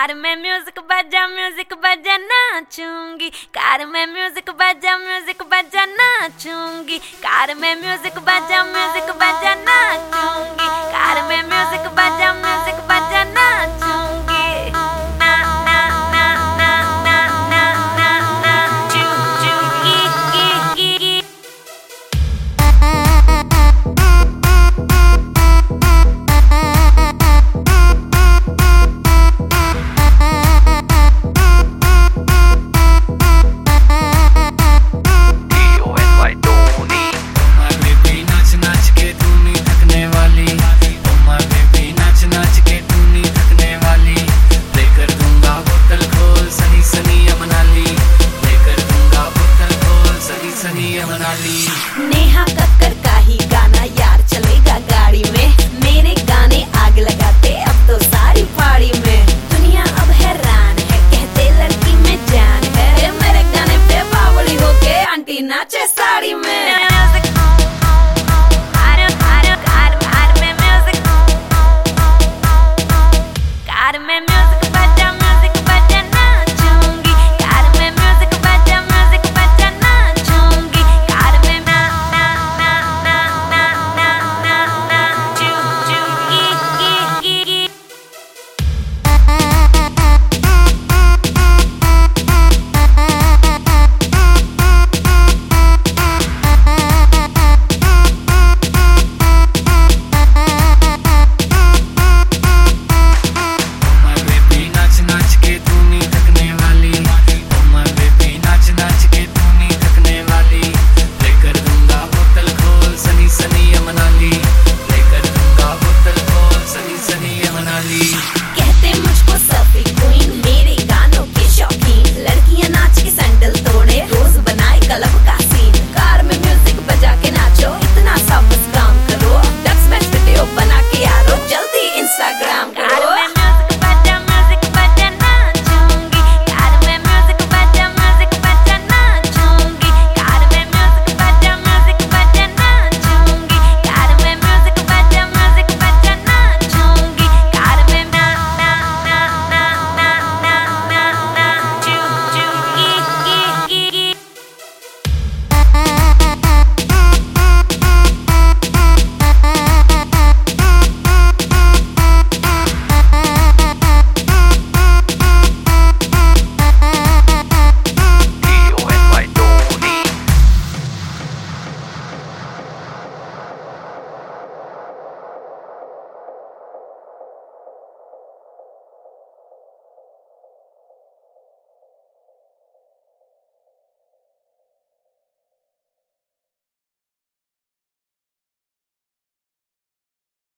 Car में music बजा नाचूंगी। Car में म्यूजिक बजा नाचूंगी। कार में म्यूजिक बजा नाचूंगी। कार में म्यूजिक बजा नाचूंगी। ना ना ना ना ना ना ना ना चू चू की नेहा कक्कर का ही गाना यार चलेगा गाड़ी में। मेरे गाने आग लगाते अब तो सारी पाड़ी में। दुनिया अब हैरान है, कहते लड़की में जान है। मेरे गाने पे बावली होके आंटी नाचे साड़ी में। कार में म्यूजिक